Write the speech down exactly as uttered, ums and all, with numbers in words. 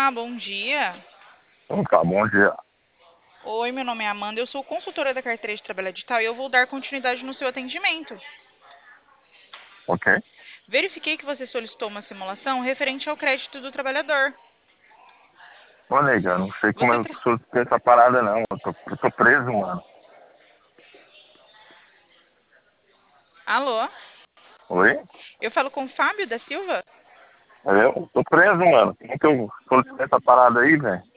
Olá, bom dia. Opa, bom dia. Oi, meu nome é Amanda, eu sou consultora da carteira de trabalho digital e eu vou dar continuidade no seu atendimento. Ok? Verifiquei que você solicitou uma simulação referente ao crédito do trabalhador. Ô, nega, não sei como Você eu tra... sou essa parada, não. Eu tô, eu tô preso, mano. Alô? Oi? Eu falo com o Fábio da Silva? Eu tô preso, mano. Como que eu solicitei essa parada aí, velho?